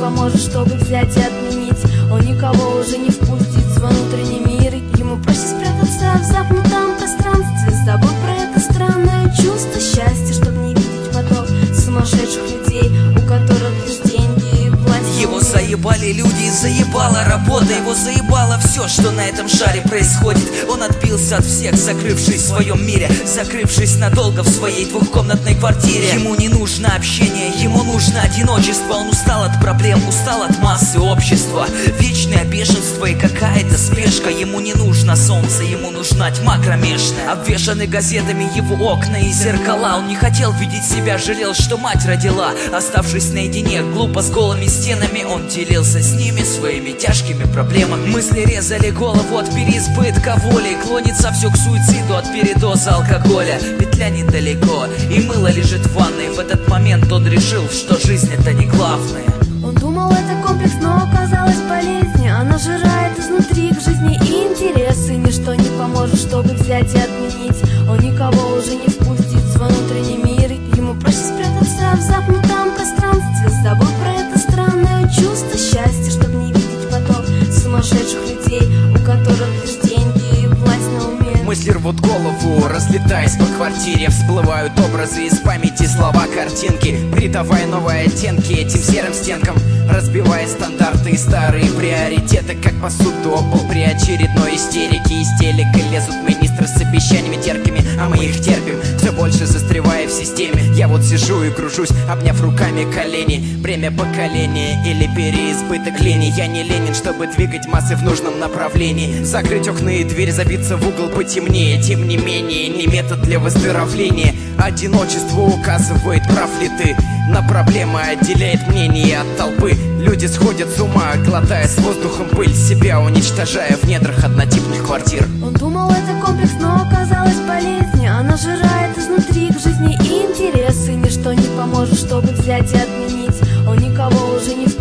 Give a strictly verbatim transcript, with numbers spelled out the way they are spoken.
поможет, чтобы взять и отменить. Он никого уже не впустит во внутренний мир. Ему проще спрятаться в запнутом пространстве, забыл про это странное чувство счастья, чтобы не видеть поток сумасшедших людей, у которых лишь деньги и власть. Его заебали люди, заебала работа, его заебало все, что на этом шаре происходит. Он отбился от всех, закрывшись в своем мире, закрывшись надолго в своей двухкомнатной квартире. Ему не нужно общение, ему нужно одиночество. Он устал от проблем, устал от массы общества. Вечное бешенство и какая-то спешка. Ему не нужно солнце, ему нужна тьма кромешная. Обвешаны газетами его окна и зеркала. Он не хотел видеть себя, жалел, что мать родила. Оставшись наедине, глупо с голыми стенами, он делился с ними своими тяжкими проблемами. Мысли резали голову от переизбытка воли, клонится все к суициду от передоза алкоголя. Петля недалеко, и мыло лежит в ванной. В этот момент он решил, что жизнь это не главное. Он думал, это комплекс, но оказалось болезнью. Она жирает изнутри к жизни и интересы. Ничто не поможет, чтобы взять и отменить. Он никого уже не впустит во внутренний мир. Ему проще спрятаться в запнутом пространстве, забыл про это странное чувство счастья, чтобы не видеть поток сумасшедших людей, у которых лишь деньги и власть на уме. Мысли рвут голову, разлетаясь по квартире. Всплывают образы из памяти, слова, картинки, придавая новые оттенки этим серым стенкам, разбивая стандарты и старые приоритеты, как посуду об пол при очередной истерике. Из телека лезут министры с обещаниями терпкими, а мы их терпим, все больше застревая в системе. Я вот сижу и кружусь, обняв руками колени. Бремя поколения или переизбыток лени. Я не Ленин, чтобы двигать массы в нужном направлении. Закрыть окна и дверь, забиться в угол потемнее. Тем не менее, не метод для выздоровления. Одиночество указывает, прав ли ты. На проблемы отделяет мнение от толпы. Люди сходят с ума, глотая с воздухом пыль, себя уничтожая в недрах однотипных квартир. Он думал, это комплекс, но оказалось болезнью. Она жирает изнутри к жизни и интересы. Ничто не поможет, чтобы взять и отменить. Он никого уже не